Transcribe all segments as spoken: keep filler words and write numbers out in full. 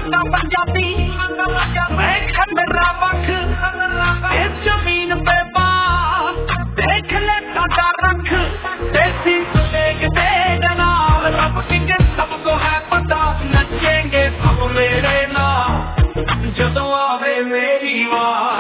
ਸਾਡਾ ਪੰਜਾਬੀ ਮੈਂ ਖੰਡਰਾ ਵਖ ਇਸ ਜ਼ਮੀਨ ਤੇ ਪਾ ਦੇਖ ਲੈ ਸਾਡਾ ਰੱਖ ਦੇਸੀ ਸੁਨੇਗ ਦੇ ਨਾਲ ਰੱਬ ਸਿੰਘ ਸਭ ਕੋ ਹੈ ਪਤਾ ਨੱਚेंगे ਸਭ ਮੇਰੇ ਨਾਲ ਜਦੋਂ ਆਵੇ ਮੇਰੀ ਵਾਰ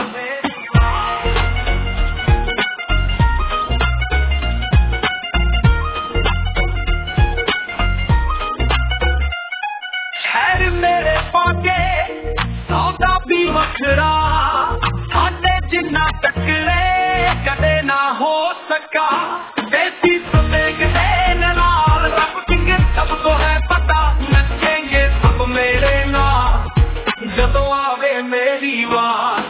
मेरे पाके सौदा भी वखरा साडे जिन्ना टकरे कदे ना हो सका देसी सुनेग दे नाल रब सिंह सबको है पता नचेंगे सब मेरे नाल जदों आवे मेरी वार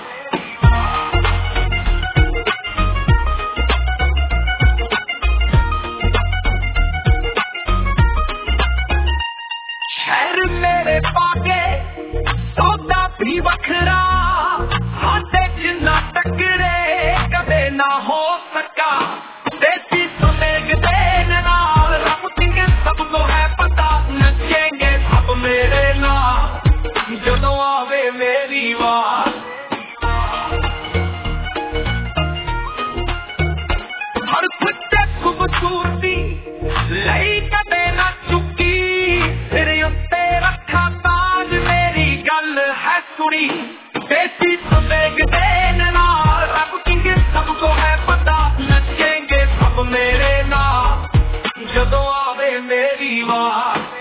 मेरे पाके सौदा भी वखरा हाथे जिन्ना टकरे कदे ना हो सका देसी सुनेग दे नाल रब सिंह सबको है पता नचेंगे सब मेरे नाल जदों आवे मेरी वार हर सच्चे खूबसूरती लई कदे ना चुकी तेरे उत्ते रखा ताज मेरी गल है सुनी देसी सुनेग दे नाल रब सिंह सबको है पता नचेंगे सब मेरे नाल जदों आवे मेरी वार